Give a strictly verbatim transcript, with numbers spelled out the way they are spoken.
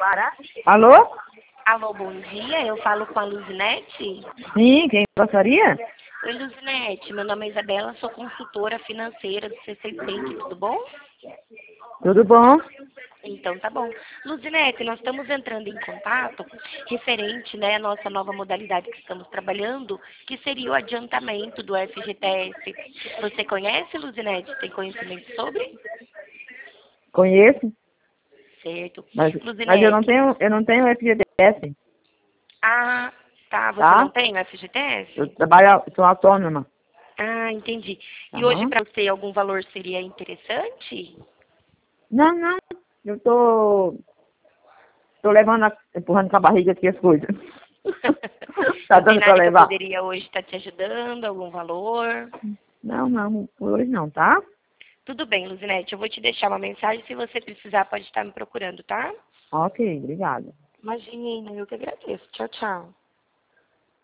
Alô? Alô, bom dia. Eu falo com a Luzinete. Sim, quem gostaria? Oi, Luzinete. Meu nome é Isabela, sou consultora financeira do C seis Bank, tudo bom? Tudo bom? Então tá bom. Luzinete, nós estamos entrando em contato referente, né, à nossa nova modalidade que estamos trabalhando, que seria o adiantamento do F G T S. Você conhece, Luzinete? Tem conhecimento sobre? Conheço, Certo. mas, mas eu não Luzinete. tenho, eu não tenho F G T S, Ah, tá. Você não tá? tem o F G T Eu S? trabalho, sou autônoma, Ah, entendi. tá E hoje bom? para você algum valor seria interessante? Não, não, eu tô, tô levando, a- empurrando com a barriga aqui as coisas. Tá Não tem dando pra nada que eu levar? poderia hoje estar te ajudando, algum valor? Não, não, por hoje não, tá? Tudo bem, Luzinete, eu vou te deixar uma mensagem, se você precisar pode estar me procurando, tá? Ok, obrigada. Imagina, eu que agradeço. Tchau, tchau.